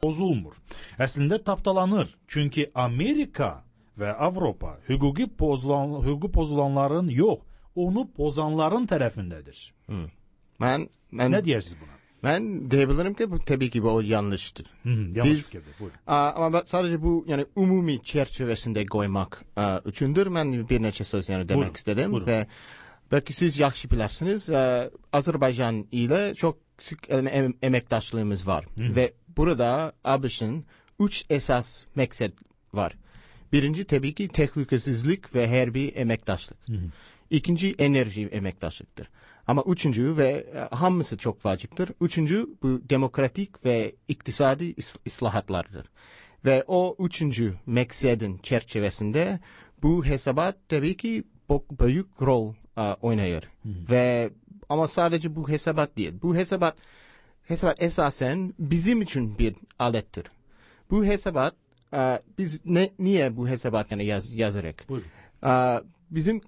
pozulmur. Əslində tapdalanır. Çünki Amerika və Avropa hüquqi pozulanların yox, onu pozanların tərəfindədir. Nə deyirsiniz buna? Ben diyebilirim ki bu tabii ki bu yanlıştır. Yanlış fikirdir. Buyurun. Ama sadece bu yani umumi çerçevesinde koymak üçündür. Ben bir neçə söz yani demek istedim. Buyurun. Ve belki siz yaxşı bilərsiniz. Azerbaycan ile çok sık emektaşlığımız var. Ve burada ABŞ'ın 3 esas məqsəd var. Birinci tabii ki tehlikesizlik ve hərbi emektaşlık. İkinci enerji emektaşlıktır. Ama üçüncü ve hamısı çok vaciptir. Üçüncü bu demokratik ve iktisadi islahatlardır. Ve o üçüncü məqsədin çerçevesinde bu hesabat tabii ki büyük rol oynayır. Ve ama sadece bu hesabat değil. Bu hesabat esasen bizim için bir alettir. Bu hesabat biz niye bu hesabat yani yazarak? Bizim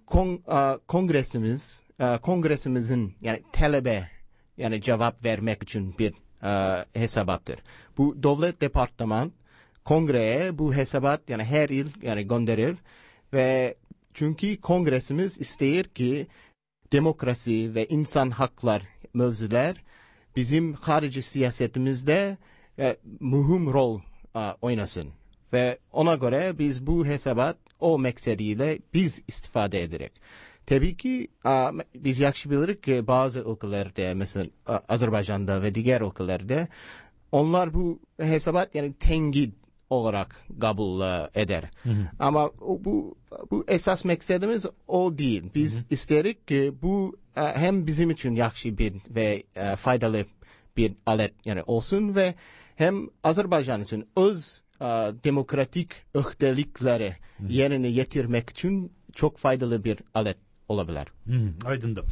kongresimizin yani talebe yani cevap vermek için bir hesabattır. Bu devlet departman kongreye bu hesabat yani her yıl yani gönderir ve çünkü kongresimiz ister ki demokrasi ve insan haklar mevzular bizim harici siyasetimizde mühim rol oynasın. Ve ona göre biz bu hesabat o məqsədiyle biz istifade ederek. Tabii ki biz yaxşı bilirik ki bazı ülkelerde mesela Azerbaycan'da ve diğer ülkelerde onlar bu hesabat yani tenkit olarak kabul eder. Ama bu esas məqsədimiz o değil. Biz isterik ki bu hem bizim için yaxşı bir ve faydalı bir alet yani olsun ve hem Azerbaycan için öz demokratik öhdəlikləri yerine getirmek için çok faydalı bir alet olabilir. Aydındır.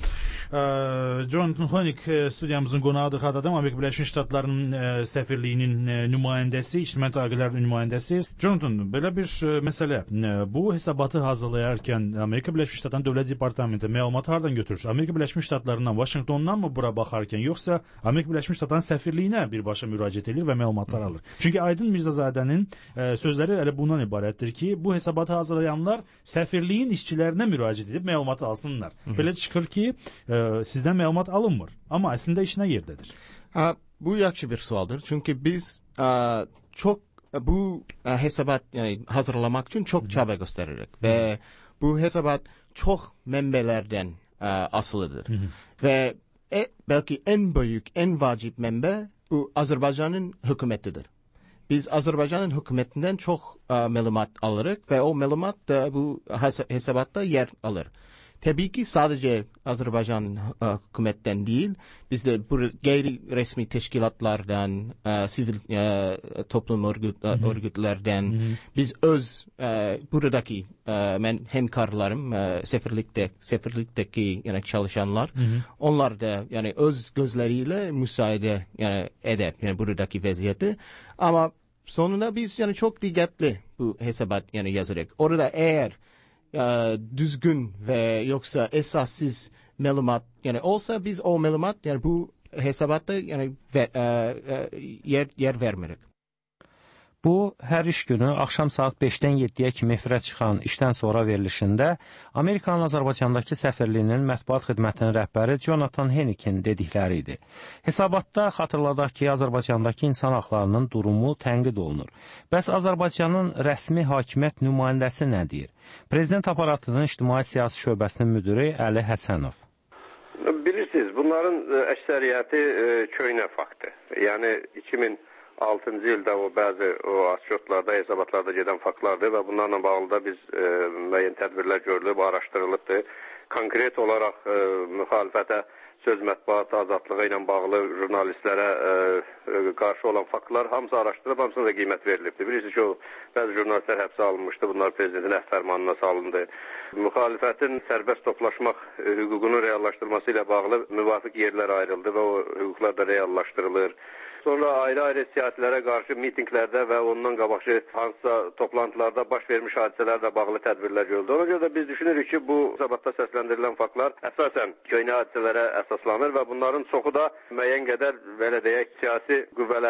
Jonathan Honig studiyamızın qonağı xatırladım. Amerika Birləşmiş Ştatlarının səfirliyinin nümayəndəsi, ictimai əlaqələr nümayəndəsi. Jonathan, belə bir məsələ. Bu hesabatı hazırlayarkən Amerika Birləşmiş Ştatlarının Dövlət Departamenti məlumat hardan götürür? Amerika Birləşmiş Ştatlarından, Washingtondan mı bura baxarkən, yoxsa Amerika Birləşmiş Ştatlarının səfirliyinə birbaşa müraciət edir və məlumatlar alır? Çünki Aydın Mirzazadənin sözləri elə bundan ibarətdir ki, bu hesabatı hazırlayanlar səfirliyin işçilərinə müraciət edib məlumat alsınlar. Belə çıxır ki, sizdən məlumat alınmır. Amma əslində işinə yerdədir. Bu yaxşı bir sualdır. Çünkü biz çok bu hesabat yani hazırlamak için çok çaba gösteririk. Ve bu hesabat çok mənbələrdən asılıdır. Ve belki en büyük, en vacip mənbə bu Azerbaycan'ın hükümetidir. Biz Azerbaycan'ın hükümetinden çok məlumat alırıq ve o məlumat da bu hesabatta yer alır. Tabii ki sadece Azerbaycan hükümetten değil, biz de bu gayri resmi teşkilatlardan, sivil toplum örgütlerden, biz öz buradaki hemkarlarım, sefirlikteki yani çalışanlar, onlar da yani öz gözleriyle müsaade yani eder yani buradaki vaziyeti. Ama sonunda biz yani çok dikkatli bu hesabat yani yazarak. Orada eğer düzgün ve yoksa esassız məlumat yani olsa biz o məlumat yani bu hesabatta yani yer vermirik. Bu, hər iş günü axşam saat 5-dən 7-yə kimi efirə çıxan işdən sonra verilişində Amerikanın Azərbaycandakı səfirliyinin mətbuat xidmətinin rəhbəri Jonathan Hennikin dedikləri idi. Hesabatda xatırladaq ki, Azərbaycandakı insan haqlarının durumu tənqid olunur. Bəs Azərbaycanın rəsmi hakimiyyət nümayəndəsi nə deyir? Prezident aparatının ictimai siyasi şöbəsinin müdiri Əli Həsənov. Bilirsiniz, bunların əksəriyyəti köynə faktdır. Yəni 2006-cı ildə o bəzi atşotlarda, hesabatlarda gedən faktlardır və bunlarla bağlı da biz müəyyən tədbirlər görülüb, araşdırılıbdır. Konkret olaraq müxalifətə söz mətbuat azadlığı ilə bağlı jurnalistlərə qarşı olan faktlar hamısı araşdırılıb, hamısına da qiymət verilibdir. Bilirsiniz ki, bəzi jurnalistlər həbsə alınmışdı, bunlar prezidentin əhd-fərmanına salındı. Müxalifətin sərbəst toplaşmaq hüququnun reallaşdırılması ilə bağlı müvafiq yerlər ayrıldı və o hüquqlar da reallaşdırılır. Sonra ayrı-ayrı siyasilərə qarşı mitinqlərdə və ondan qabaqçı hansısa toplantılarda baş vermiş hadisələrlə bağlı tədbirlər görüldü. Ona görə də biz düşünürük ki, bu hesabatda səsləndirilən faktlar əsasən köhnə hadisələrə əsaslanır və bunların çoxu da müəyyən qədər, belə deyək, siyasi qüvvələrin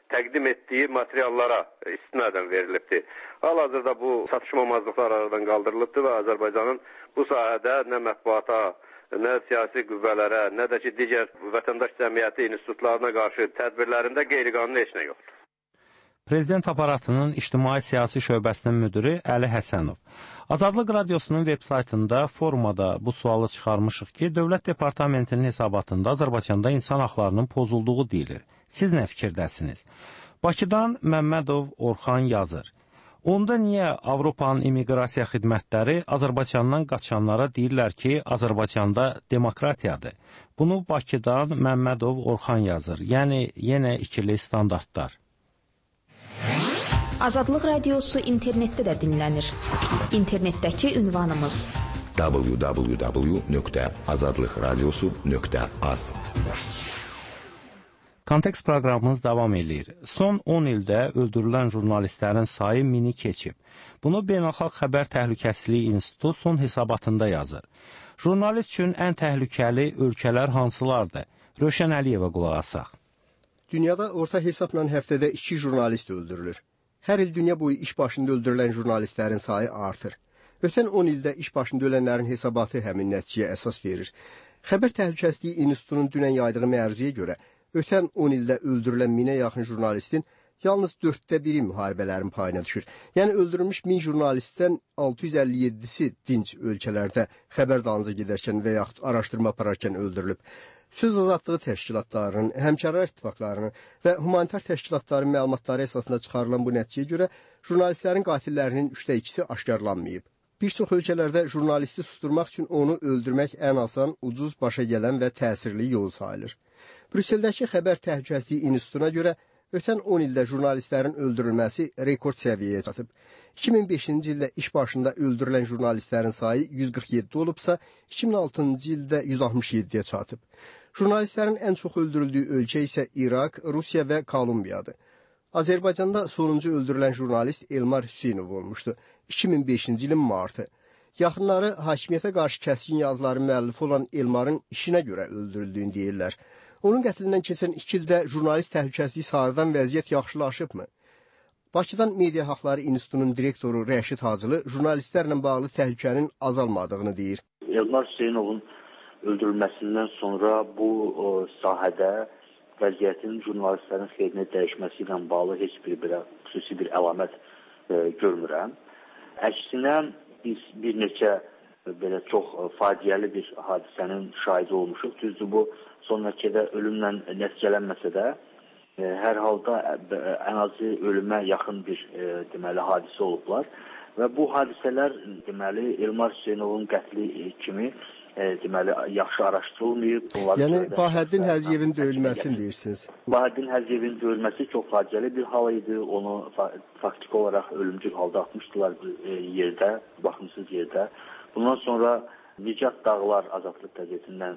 təqdim etdiyi materiallara istinadən verilibdir. Hal-hazırda bu çatışmamazlıqlar aradan qaldırılıbdır və Azərbaycanın bu sahədə nə mətbuata, nə siyasi qüvvələrə, nə də ki, digər vətəndaş cəmiyyəti institutlarına qarşı tədbirlərində qeyri-qanuni heç nə yoxdur. Prezident aparatının ictimai-siyasi şöbəsinin müdiri Əli Həsənov. Azadlıq Radiosunun veb-saytında formada bu sualı çıxarmışıq ki, Dövlət Departamentinin hesabatında Azərbaycanda insan haqlarının pozulduğu deyilir. Siz nə fikirdəsiniz? Bakıdan Məmmədov Orxan yazır. Onda niyə Avropanın immiqrasiya xidmətləri Azərbaycandan qaçanlara deyirlər ki, Azərbaycanda demokratiyadır? Bunu Bakıdan Məmmədov Orxan yazır. Yəni, yenə ikili standartlar. Azadlıq Radiosu internetdə də dinlənir. İnternetdəki ünvanımız www.azadlıqradiosu.az. Kontekst proqramımız davam edir. Son 10 ildə öldürülən jurnalistlərin sayı mini keçib. Bunu Beynəlxalq Xəbər Təhlükəsizliyi İnstitutu son hesabatında yazır. Jurnalist üçün ən təhlükəli ölkələr hansılardır? Rövşən Əliyevə qulaq asaq. Dünyada orta hesabla həftədə 2 jurnalist öldürülür. Hər il dünya boyu iş başında öldürülən jurnalistlərin sayı artır. Ötən 10 ildə iş başında ölənlərin hesabatı həmin nəticəyə əsas verir. Xəbər Təhlükəsizliyi İnstitutunun dünən yaydığı mərziyə görə, ötən 10 ildə öldürülən 1000-ə yaxın jurnalistin yalnız 1/4 müharibələrin payına düşür. Yəni öldürülmüş 1000 jurnalistdən 657-si dinc ölkələrdə xəbər dalınca gedərkən və yaxud araşdırma apararkən öldürülüb. Söz azadlığı təşkilatlarının, həmkarlar ittifaqlarının və humanitar təşkilatların məlumatları əsasında çıxarılan bu nəticəyə görə jurnalistlərin qatillərinin 2/3-si aşkarlanmayıb. Bir çox ölkələrdə jurnalisti susturmaq üçün onu öldürmək ən asan, ucuz, başa gələn və təsirli yol sayılır. Brüsseldəki Xəbər Təhlükəsizliyi İnstitutuna görə ötən 10 ildə jurnalistlərin öldürülməsi rekord səviyyəyə çatıb. 2005-ci ildə iş başında öldürülən jurnalistlərin sayı 147 olubsa, 2006-cı ildə 167-yə çatıb. Jurnalistlərin ən çox öldürüldüyü ölkə isə İraq, Rusiya və Kolumbiyadır. Azərbaycanda sonuncu öldürülən jurnalist Elmar Hüseynov olmuşdu. 2005-ci ilin martı. Yaxınları hakimiyyətə qarşı kəskin yazıları müəllifi olan Elmarın işinə görə öldürüldüyünü deyirlər. Onun qətlindən keçən 2 ildə jurnalist təhlükəsizliyi sahədən vəziyyət yaxşılaşıbmı? Bakıdan Media Haqları İnstitutunun direktoru Rəşid Hacılı jurnalistlərlə bağlı təhlükənin azalmadığını deyir. Elmar Hüseynovun öldürülməsindən sonra bu sahədə vəziyyətin jurnalistlərin xeyrinə dəyişməsi ilə bağlı heç xüsusi bir əlamət görmürəm. Əksinə biz bir neçə belə çox faciəli bir hadisənin şahidi olmuşuq. Düzdür, bu son nəticədə ölümlə nəticələnməsə də hər halda ən azı ölümə yaxın bir deməli hadisə olublar və bu hadisələr deməli Elmar Hüseynovun qətli kimi deməli yaxşı araşdırılmayıb. Yəni Bahəddin Həziyevin döyülməsini deyirsiniz. Bahəddin Həziyevin döyülməsi çox faciəli bir hal idi. Onu faktiki olaraq ölümcül halda atmışdılar bir yerdə, baxımsız yerdə. Bundan sonra Nicat Dağlar Azadlıq qəzetindən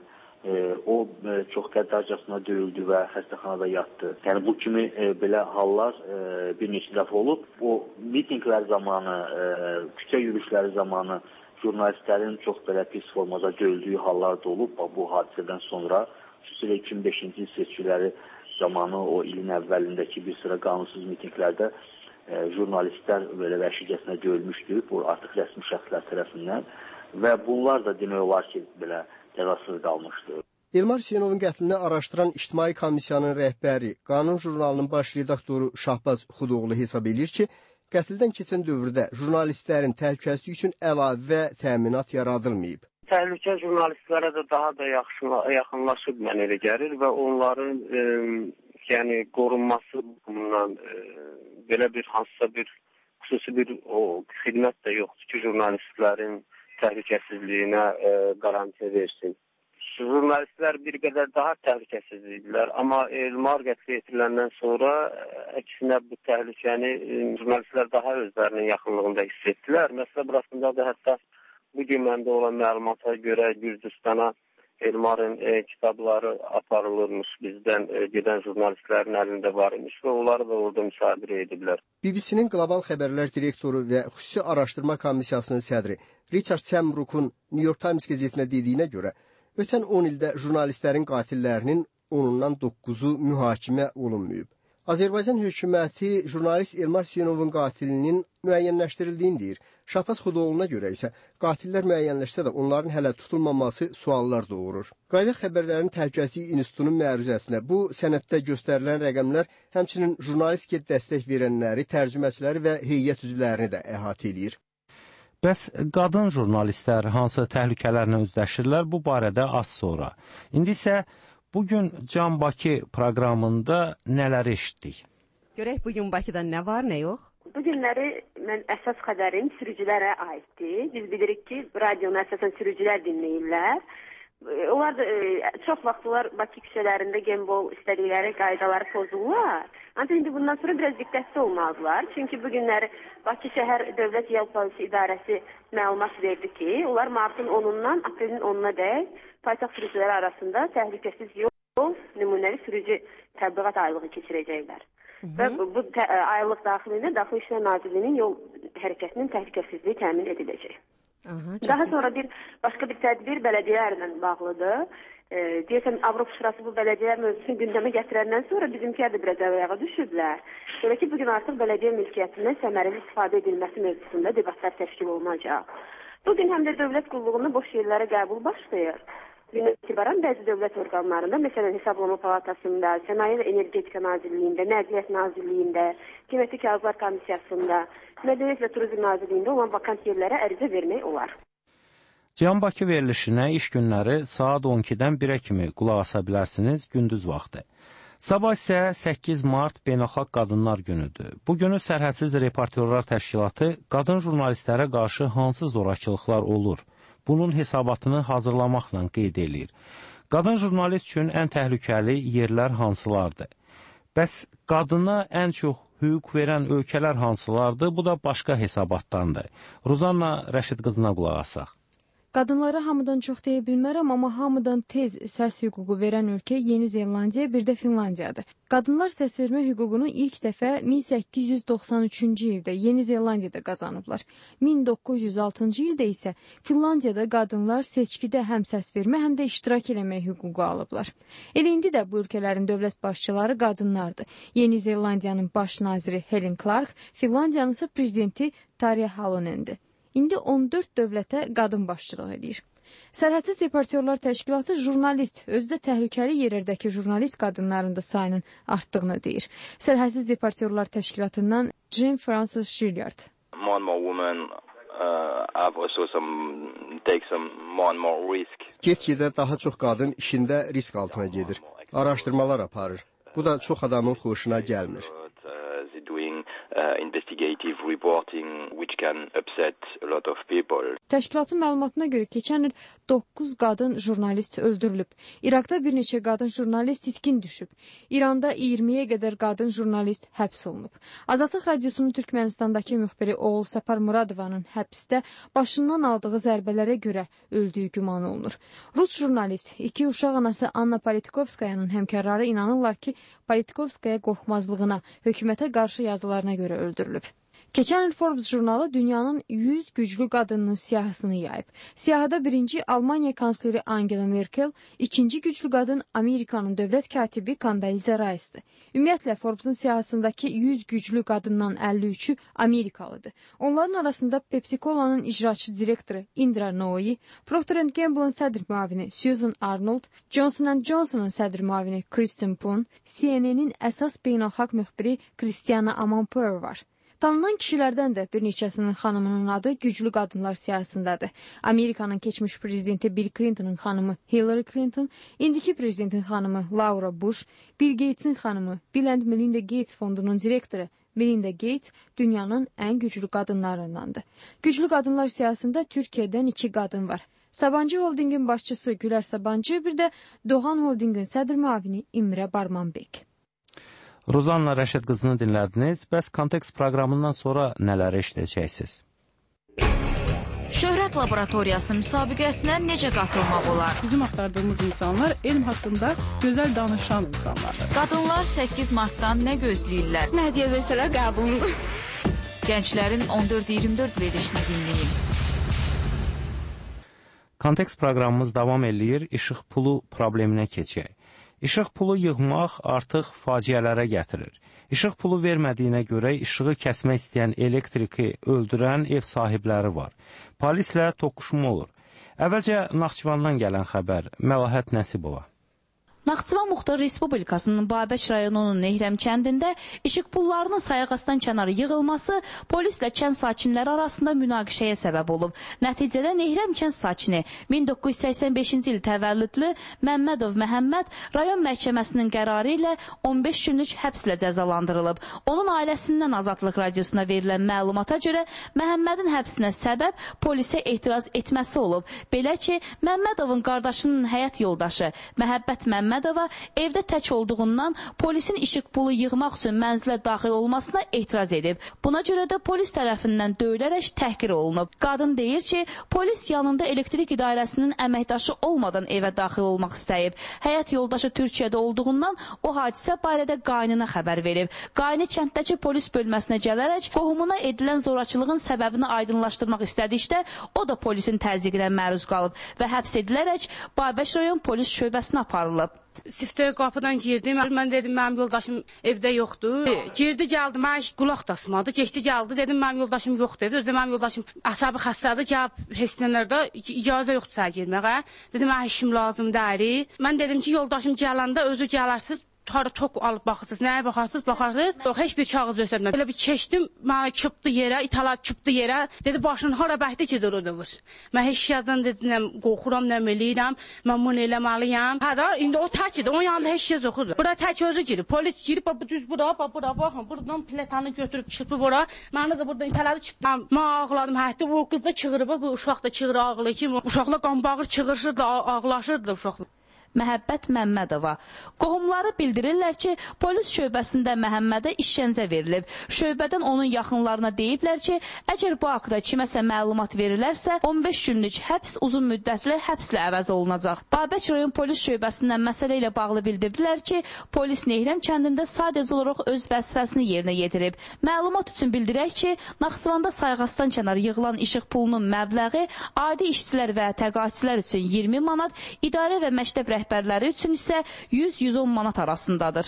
o çox qəddarcasına döyüldü və xəstəxanada yatdı. Yəni bu kimi belə hallar bir neçə dəfə olub. O mitinqlər zamanı, küçə yürüyüşləri zamanı jurnalistlərin çox belə pis formada döyüldüyü hallar da olub. Bu hadisədən sonra xüsusilə 2005-ci il seçkiləri zamanı o ilin əvvəlindəki bir sıra qanunsuz mitinqlərdə jurnalistlər belə vəhşicəsinə döyülmüşdü. Bu artıq rəsmi şəxslər tərəfindən və bunlar da demək olar ki, belə cəzasız qalmışdı. Elmar Hüseynovun qətlini araşdıran İctimai Komissiyanın rəhbəri, Qanun jurnalının baş redaktoru Şahbaz Xudoğlu hesab edir ki, qətldən keçən dövrdə jurnalistlərin təhlükəsizliyi üçün əlavə təminat yaradılmayıb. Təhlükə jurnalistlərə də daha da yaxınlaşıb mənə elə gəlir və onların yəni qorunması bundan belə bir hansısa bir xüsusi bir xidmət də yoxdur ki, jurnalistlərin təhlükəsizliyinə qaranti versin. Jurnalistlər bir qədər daha təhlükəsizdirlər, amma Elmar qətli etiriləndən sonra əksinə bu təhlükəni jurnalistlər daha özlərinin yaxınlığında hiss etdilər. Məsələ burasında da hətta bu gün məndə olan məlumata görə Gürcüstana Elmarın kitabları aparılırmış, bizdən gedən jurnalistlərin əlində var imiş və onları da orada müsadirə ediblər. BBC-nin Qlobal Xəbərlər direktoru və Xüsusi Araşdırma Komissiyasının sədri Richard Semrukun New York Times qəzetinə dediyinə görə, ötən 10 ildə jurnalistlərin qatillərinin 10-dan 9-u mühakimə olunmayıb. Azərbaycan hökuməti jurnalist Elmar Hüseynovun qatilinin müəyyənləşdirildiyini deyir. Şahbaz Xudoğlu'na görə isə qatillər müəyyənləşsə də onların hələ tutulmaması suallar doğurur. Qayda xəbərlərin Təhlükəsizlik İnstitutunun məruzəsinə bu sənəddə göstərilən rəqəmlər həmçinin jurnalistikə dəstək verənləri, tərcüməçiləri və heyət üzvlərini də əhatə edir. Bəs qadın jurnalistlər hansı təhlükələrlə üzləşirlər bu barədə az sonra. İndi isə bugün Can Bakı proqramında nələr eşitdik? Görək bugün Bakıda nə var, nə yox? Bu günləri mən əsas xəbərim sürücülərə aiddir. Biz bilirik ki, radionu əsasən sürücülər dinləyirlər. Onlar da çox vaxtlar Bakı küçələrində gembol istədikləri qaydaları pozurlar. Ancaq indi bundan sonra biraz diqqətli olmalıdırlar. Çünki bu günləri Bakı şəhər Dövlət Yol Polisi İdarəsi məlumat verdi ki, onlar martın 10-undan aprelin 10-una dək paytaxt sürücüləri arasında təhlükəsiz yol nümunəvi sürücü təbliğat aylığı keçirəcəklər. Və bu aylıq daxilində Daxili İşlər Nazirliyinin yol hərəkətinin təhlükəsizliyi təmin ediləcək. Daha sonra başqa bir tədbir bələdiyyələrlə bağlıdır. Deyəsən, Avropa Şurası bu bələdiyyələr mövzusunu gündəmə gətirəndən sonra bizimkilər də biraz ayağa düşürdülər. Belə ki, bugün artıq bələdiyyə mülkiyyətindən səmərəli istifadə edilməsi mövzusunda debatlar təşkil olunacaq. Bugün həm də dövlət qulluğunda boş yerlərə qəbul başlayır. Gündən etibarən bəzi dövlət orqanlarında, məsələn, Hesablama Palatasında, Sənaye və Energetika Nazirliyində, Nəqliyyat Nazirliyində, Qiymətli Kağızlar Komissiyasında, Mədəniyyət və Turizm Nazirliyində olan vakant yerlərə ərizə vermək olar. Can Bakı verilişinə iş günləri saat 12-dən 1-ə kimi qulaq asa bilərsiniz gündüz vaxtı. Sabah isə 8 mart Beynəlxalq Qadınlar Günüdür. Bu günü Sərhədsiz Reportyorlar Təşkilatı qadın jurnalistlərə qarşı hansı zorakılıqlar olur? Bunun hesabatını hazırlamaqla qeyd edir. Qadın jurnalist üçün ən təhlükəli yerlər hansılardır? Bəs qadına ən çox hüquq verən ölkələr hansılardır? Bu da başqa hesabatdandır. Ruzanna Rəşid qızına qulaq asaq. Qadınlara hamıdan çox deyə bilmərəm, amma hamıdan tez səs hüququ verən ölkə Yeni Zelandiya, bir də Finlandiyadır. Qadınlar səsvermə hüququnu ilk dəfə 1893-cü ildə Yeni Zelandiyada qazanıblar. 1906-cı ildə isə Finlandiyada qadınlar seçkidə həm səs vermə, həm də iştirak eləmək hüququ alıblar. Elə indi də bu ölkələrin dövlət başçıları qadınlardır. Yeni Zelandiyanın baş naziri Helen Clark, Finlandiyanın isə prezidenti Tarja Halonendir. İndi 14 dövlətə qadın başçılıq edir. Sərhədsiz Reportyorlar Təşkilatı jurnalist, özü də təhlükəli yerlərdəki jurnalist qadınların da sayının artdığını deyir. Sərhədsiz Reportyorlar Təşkilatından Jim Francis Gilliard. More and more women have also take some more and more risk. Get-gedə daha çox qadın işində risk altına gedir. Araşdırmalar aparır. Bu da çox adamın xoşuna gəlmir. Investigative reporting which can upset a lot of people. Təşkilatın məlumatına görə keçən il 9 qadın jurnalist öldürülüb. İraqda bir neçə qadın jurnalist itkin düşüb. İranda 20-yə qədər qadın jurnalist həbs olunub. Azadlıq Radiosunun Türkmenistandakı müxbiri Oğul Səpar Muradovanın həbsdə başından aldığı zərbələrə görə öldüyü güman olunur. Rus jurnalist, 2 uşaq anası Anna Politkovskayanın həmkarları inanırlar ki, Politkovskaya qorxmazlığına, hökumətə qarşı yazılarına görə öldürülüb. Keçən il Forbes jurnalı dünyanın 100 güclü qadınının siyahısını yayıb. Siyahıda birinci Almaniya kansleri Angela Merkel, ikinci güclü qadın Amerikanın dövlət katibi Condoleezza Rice'dir. Ümumiyyətlə Forbes'un siyahısındakı 100 güclü qadından 53'ü Amerikalıdır. Onların arasında Pepsi-Cola'nın icraçı direktoru Indra Nooyi, Procter & Gamble'ın sədr müavini Susan Arnold, Johnson & Johnson'ın sədr müavini Kristen Poon, CNN'in əsas beynəlxalq müxbiri Christiana Amanpour var. Tanınan kişilərdən də bir neçəsinin xanımının adı güclü qadınlar siyahısındadır. Amerikanın keçmiş prezidenti Bill Clinton'ın xanımı Hillary Clinton, indiki prezidentin xanımı Laura Bush, Bill Gates'in xanımı Bill and Melinda Gates fondunun direktoru Melinda Gates dünyanın ən güclü qadınlarındandır. Güclü qadınlar siyahısında Türkiyədən 2 qadın var. Sabancı Holdingin başçısı Gülər Sabancı, bir də Doğan Holdingin sədr müavini İmrə Barmanbek. Ruzanna Rəşid qızını dinlədiniz. Bəs Kontekst proqramından sonra nələr eşidəcəksiniz? Şöhrət laboratoriyası müsabiqəsinə necə qatılmaq olar? Bizim axtardığımız insanlar elm haqqında gözəl danışan insanlardır. Qadınlar 8 martdan nə gözləyirlər? Nə deyə versələr qəbulundur. Gənclərin 14-24 verilişini dinləyin. Kontekst proqramımız davam eləyir. İşıq pulu probleminə keçək. İşıq pulu yığmaq artıq faciələrə gətirir. İşıq pulu vermədiyinə görə işığı kəsmək istəyən elektriki öldürən ev sahibləri var. Polislə toqquşma olur. Əvvəlcə Naxçıvandan gələn xəbər, Məlahət Nəsibova. Naxçıvan Muxtar Respublikasının Babək rayonunun Nehrəm kəndində işıq pullarının sayğasdan kənarı yığılması polislə kənd sakinləri arasında münaqişəyə səbəb olub. Nəticədə Nehrəm kənd sakini 1985-ci il təvəllüdlü Məmmədov Məhəmməd rayon məhkəməsinin qərarı ilə 15 günlük həbslə cəzalandırılıb. Onun ailəsindən Azadlıq radiosuna verilən məlumata görə Məhəmmədin həbsinə səbəb polisə etiraz etməsi olub. Belə ki, Məmmədovun qardaşının həyat yoldaşı Məhəbbət Məmmədova evdə tək olduğundan polisin işıq pulu yığmaq üçün mənzilə daxil olmasına etiraz edib. Buna görə də polis tərəfindən döyülərək təhqir olunub. Qadın deyir ki, polis yanında elektrik idarəsinin əməkdaşı olmadan evə daxil olmaq istəyib. Həyat yoldaşı Türkiyədə olduğundan o hadisə barədə qaynına xəbər verib. Qayni kənddəki polis bölməsinə gələrək qohumuna edilən zorakılığın səbəbini aydınlaşdırmaq istədikdə o da polisin təzyiqinə məruz qalıb və həbs edilərək Babək rayon polis şöbəsinə aparılıb. Siftə qapıdan girdim. Mən dedim, mənim yoldaşım evdə yoxdur. Girdi, gəldi, mən qulaq da asmadı. Keçdi, gəldi, dedim, mənim yoldaşım yoxdur evdə. Özdə mənim yoldaşım əsabı xəstədir, gəlib HSS-lərdə icazə yoxdur sənə girməyə. Dedim, mən işim lazım deyil. Mən dedim ki, yoldaşım gələndə özü gələrsiz. Hara tok alıb baxırsınız, nəyə baxarsınız? Yox, heç bir kağız göstərməm. Elə bir keçdim, mənə çıpdı yerə, italat çıpdı yerə. Dedi, başın hara bəhdi ki, durudur. Mən heç yazdan dedim, qorxuram, nə eləyirəm, mən bunu eləməliyəm. Hara, indi o tək idi, onun yanında heç şey yoxdur. Bura tək özü girib, polis girib, düz bura, baxın, buradan platanı götürüb çıxıb bura. Mənə də buradan italadı çıpdı. Mən ağladım, hətdə bu qız da çığırıb, bu uşaq da çığır ağlı ki, uşaqla qanbağır çığırışırdı, ağlaşırdı uşaqla. Məhəbbət Məmmədova. Qohumları bildirirlər ki, polis şöbəsində Məhəmmədə işgəncə verilib. Şöbədən onun yaxınlarına deyiblər ki, əgər bu haqda kiməsə məlumat verilərsə, 15 günlük həbs uzun müddətli həbslə əvəz olunacaq. Babək rayon polis şöbəsindən məsələ ilə bağlı bildirdilər ki, polis Nehrəm kəndində sadəcə olaraq öz vəzifəsini yerinə yetirib. Məlumat üçün bildirək ki, Naxçıvanda sayğasdan kənar yığılan işıq pulunun məbləği adi işçilər və təqaüdçülər üçün 20 manat, idarə və məktəb rəhbərləri üçün isə 100-110 manat arasındadır.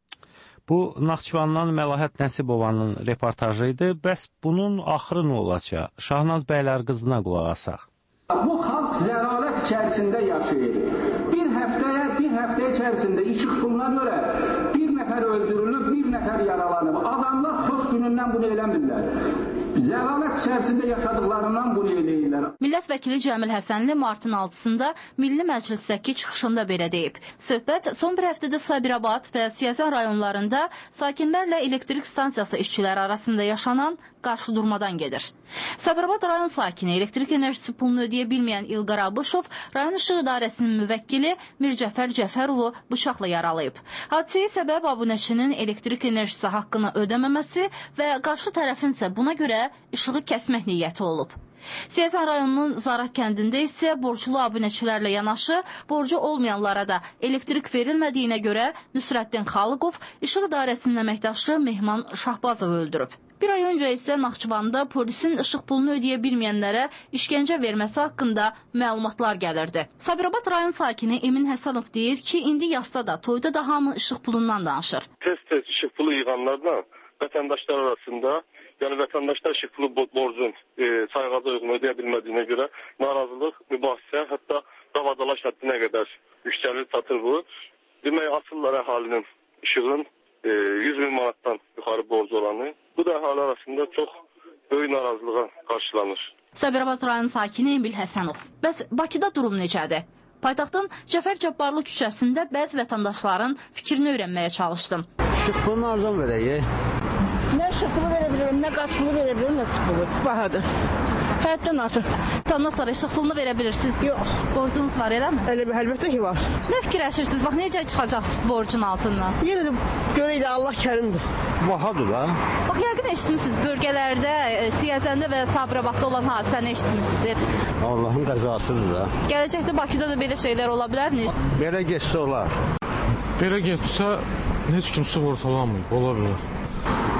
Bu, Naxçıvandan Məlahət Nəsibovanın reportajı idi. Bəs bunun axırı nə olacaq? Şahnaz bəylər qızına qulaq asaq. Bu xalq zəlalət içərisində yaşayır. Bir həftə içərisində işıq puluna görə bir nəfər öldürülüb, bir nəfər yaralanıb. Adamlar xoş günündən bunu eləmirlər. Zəlalət içərisində yaşadıqlarından bunu eləyirlər. Millət vəkili Cəmil Həsənli martın 6-sında Milli Məclisdəki çıxışında belə deyib. Söhbət son bir həftədə Sabirabad və Siyəzən rayonlarında sakinlərlə elektrik stansiyası işçiləri arasında yaşanan qarşıdurmadan gedir. Sabirabad rayon sakini elektrik enerjisi pulunu ödəyə bilməyən İlqar Abışov rayon işıq idarəsinin müvəkkili Mircəfər Cəfərovu bıçaqla yaralayıb. Hadisəyə səbəb abunəçinin elektrik enerjisi haqqını ödəməməsi və qarşı tərəfin isə buna görə işığı kəsmək niyyəti olub. Siyəzən rayonunun Zarat kəndində isə borclu abunəçilərlə yanaşı, borcu olmayanlara da elektrik verilmədiyinə görə Nüsrəddin Xalıqov işıq idarəsinin əməkdaşı Mehman Şahbazovu öldürüb. Bir ay öncə isə Naxçıvanda polisin işıq pulunu ödəyə bilməyənlərə işgəncə verməsi haqqında məlumatlar gəlirdi. Sabirabad rayon sakini Emin Həsənov deyir ki, indi yazda da, toyda da hamı işıq pulundan danışır. Tez işıq pulu yığanlarla vətəndaşlar arasında, yəni vətəndaşlar işıq pulu borcun sayğaca uyğun ödəyə bilmədiyinə görə narazılıq, mübahisə, hətta davadalaş həddinə qədər yüksəlir, çatır bu. Demək, asırlar əhalinin işığın 100 min manatdan yuxarı borcu olanı. Bu da əhali arasında çox böyük narazılığa qarşılanır. Sabirabad rayon sakini Emil Həsənov. Bəs Bakıda durum necədir? Paytaxtın Cəfər Cabbarlı küçəsində bəzi vətəndaşların fikrini öyrənməyə çalışdım. İşıq pulunu hardan verək? Nə işıq pulu verə bilirəm, nə qaz pulu verə bilirəm, nə su pulu. Bahadır. Həyatdan artıq. Tandan sonra işıq pulunu verə bilirsiniz? Yox. Borcunuz var, eləmi? Əlbəttə ki, var. Nə fikirləşirsiniz? Bax, necə çıxacaqsınız borcun altından? Yenə də görək də Allah kərimdir. Bahadır da. Bax, yəqin eşitmişsiniz bölgələrdə, Siyəzəndə və Sabirabadda olan hadisəni eşitmişsiniz. Allahın qəzasıdır da. Gələcəkdə Bakıda da belə şeylər ola bilərmi? Belə getsə olar. Belə getsə heç kim sığortalanmır, ola bilər.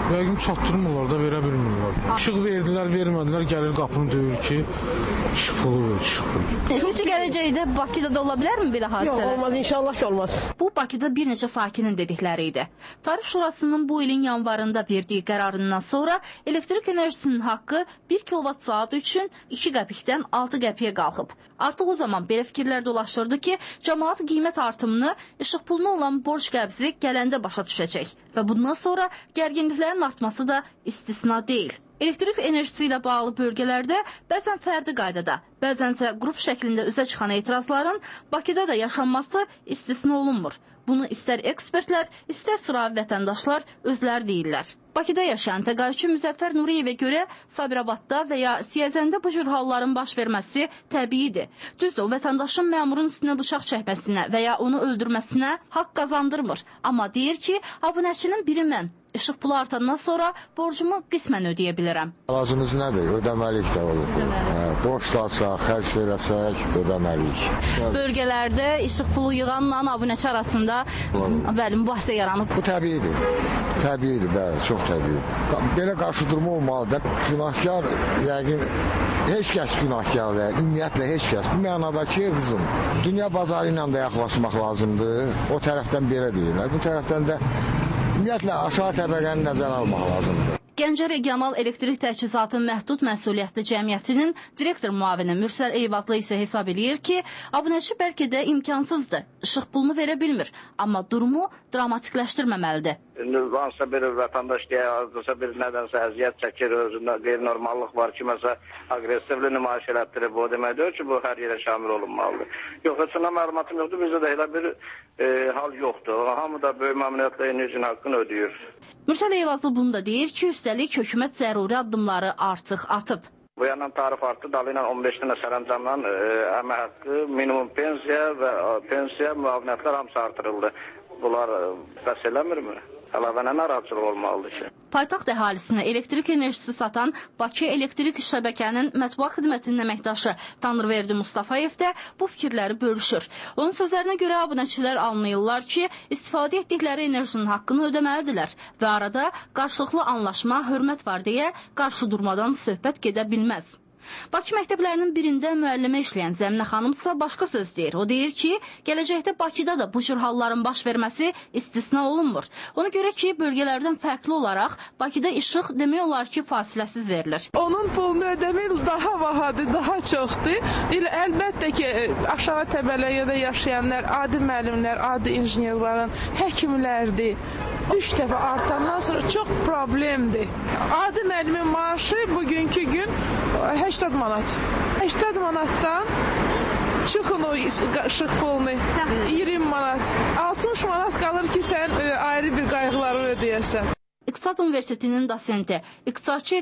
Yəqin çatdırmırlar da, verə bilmirlər. İşıq verdilər, vermədilər, gəlir qapını döyür ki, işıq pulu ver, işıq pulu. Sizcə gələcəkdə Bakıda da ola bilərmi belə hadisələr? Yox, olmaz, inşallah ki, olmaz. Bu, Bakıda bir neçə sakinin dedikləri idi. Tarif Şurasının bu ilin yanvarında verdiyi qərarından sonra elektrik enerjisinin haqqı 1 kWh üçün 2 qəpikdən 6 qəpiyə qalxıb. Artıq o zaman belə fikirlər dolaşırdı ki, cəmaat qiymət artımını, işıq puluna olan borc qəbzi qələndə başa düşəcək və bundan sonra gərginliklərin artması da istisna deyil. Elektrik enerjisi ilə bağlı bölgələrdə bəzən fərdi qaydada, bəzənsə qrup şəklində üzə çıxan etirazların Bakıda da yaşanması istisna olunmur. Bunu istər ekspertlər, istər sıravi vətəndaşlar özləri deyirlər. Bakıda yaşayan təqaüdçü Müzəffər Nuriyevə görə Sabirabadda və ya Siyəzəndə bu cür halların baş verməsi təbiidir. Düzdür, o vətəndaşın məmurun üstünə bıçaq çəkməsinə və ya onu öldürməsinə haqq qazandırmır. Amma deyir ki, abunəçinin biri mən. İşıq pulu artandan sonra borcumu qismən ödəyə bilirəm. Lazımız nədir? Ödəməlik də olur. Borçlarsaq, xərc eləsək, ödəməlik. Bölgələrdə işıq pulu yığanla abunəçi arasında bəli, mübahisə yaranıb. Bu təbiidir. Təbiidir, bəli, çox təbiidir. Belə qarşıdurma olmalıdır. Günahkar, yəqin, heç kəs günahkar deyil. Ümumiyyətlə, heç kəs. Bu mənada ki, qızım, dünya bazarı ilə də yaxlaşmaq lazımdır. O tərəfdən belə deyirlər. Bu tərəfdən də ümumiyyətlə, aşağı təbəqəni nəzərə almaq lazımdır. Gəncə Regional Elektrik Təchizatı Məhdud Məsuliyyətli Cəmiyyətinin direktor müavini Mürsəl Eyvadlı isə hesab eləyir ki, abunəçi bəlkə də imkansızdır, işıq pulunu verə bilmir, amma durumu dramatikləşdirməməlidir. Hansısa bir vətəndaş deyə, bir nədənsə əziyyət çəkir, özündə qeyri-normallıq var ki, məsələn, aqressivli nümayiş elətdirib, o deməkdir ki, bu hər yerə şamil olunmalıdır. Yox, heç ona məlumatım yoxdur, bizdə də elə bir hal yoxdur. Hamı da böyük məmnuniyyətlə enerjinin haqqını ödəyir. Mürsəl Eyvazlı bunu da deyir ki, üstəlik hökumət zəruri addımları artıq atıb. Bu yandan tarif artdı, dalı ilə 15 dənə sərəncamla əmək haqqı, minimum pensiya və pensiya müavinətlər hamısı artırıldı. Bunlar bəs eləmirmi? Əlavənə narahatçılıq olmalıdır ki. Paytaxt əhalisinə elektrik enerjisi satan Bakı Elektrik Şəbəkənin mətbuat xidmətinin əməkdaşı Tanrıverdi Mustafayev də bu fikirləri bölüşür. Onun sözlərinə görə abunəçilər anlayırlar ki, istifadə etdikləri enerjinin haqqını ödəməlidirlər və arada qarşılıqlı anlaşma, hörmət var deyə qarşı durmadan söhbət gedə bilməz. Bakı məktəblərinin birində müəllimə işləyən Zəminə xanımsa başqa söz deyir. O deyir ki, gələcəkdə Bakıda da bu cür halların baş verməsi istisna olunmur. Ona görə ki, bölgələrdən fərqli olaraq Bakıda işıq demək olar ki, fasiləsiz verilir. Onun pulunu ödəmək daha vahadır, daha çoxdur. Əlbəttə ki, aşağı təbəqədə yaşayanlar, adi müəllimlər, adi injinerlərin, həkimlərdir. 3 dəfə artandan sonra çox problemdir. Adi müəllimin maaşı bugünkü gün 80 manat. 80 manatdan çıxın o işıq pulunu 20 manat. 60 manat qalır ki, sən ayrı bir qayğıları ödəyəsən. İqtisad Universitetinin dosenti, iqtisadçı